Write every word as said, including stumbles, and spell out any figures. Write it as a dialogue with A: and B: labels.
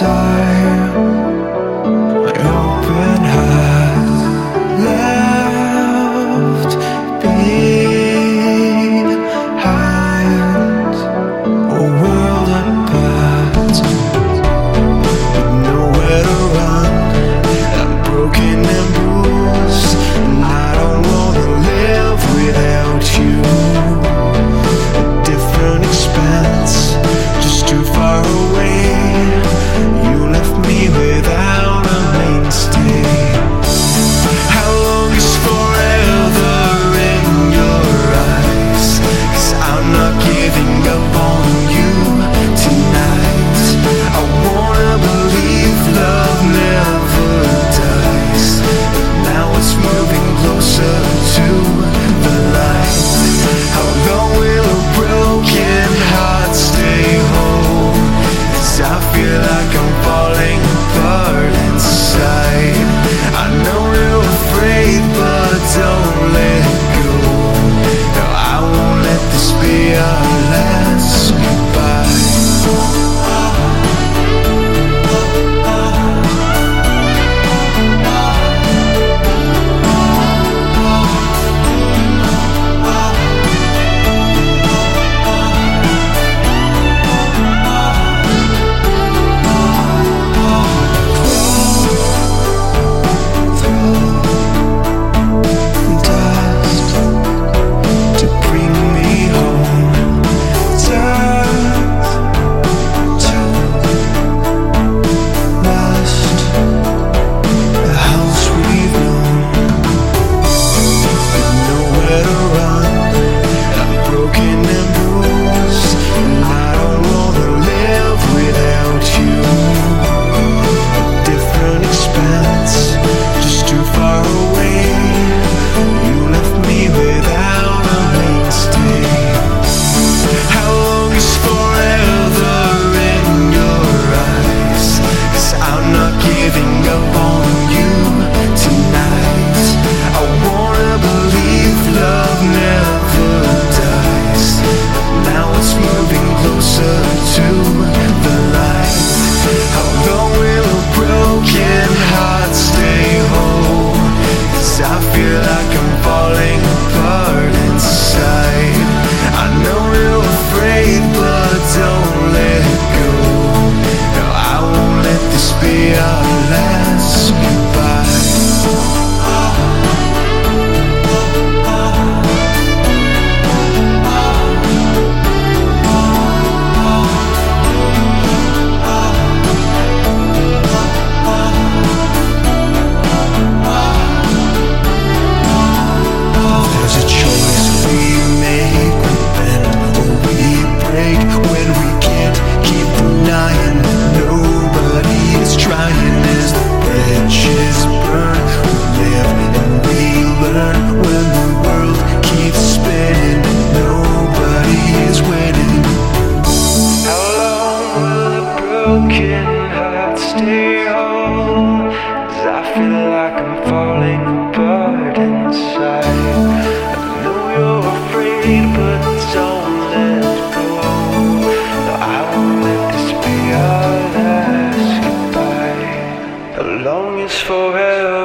A: time my open heart left behind, a world apart, with nowhere to run. I'm broken and bruised, and I don't wanna live without you. A different expanse, just too far away. You left me without a mainstay. How long is forever in your eyes? 'Cause I'm not giving up on you tonight. I wanna believe love never dies, but now it's moving closer to the light. How long will a broken heart stay whole? 'Cause I feel like I'm falling apart inside. I know you're afraid, but don't let go. No, I won't let this be our last goodbye. Broken heart stay whole, 'cause I feel like I'm falling apart inside. I know you're afraid, but don't let go. No, I won't let this be our last goodbye. How long is forever?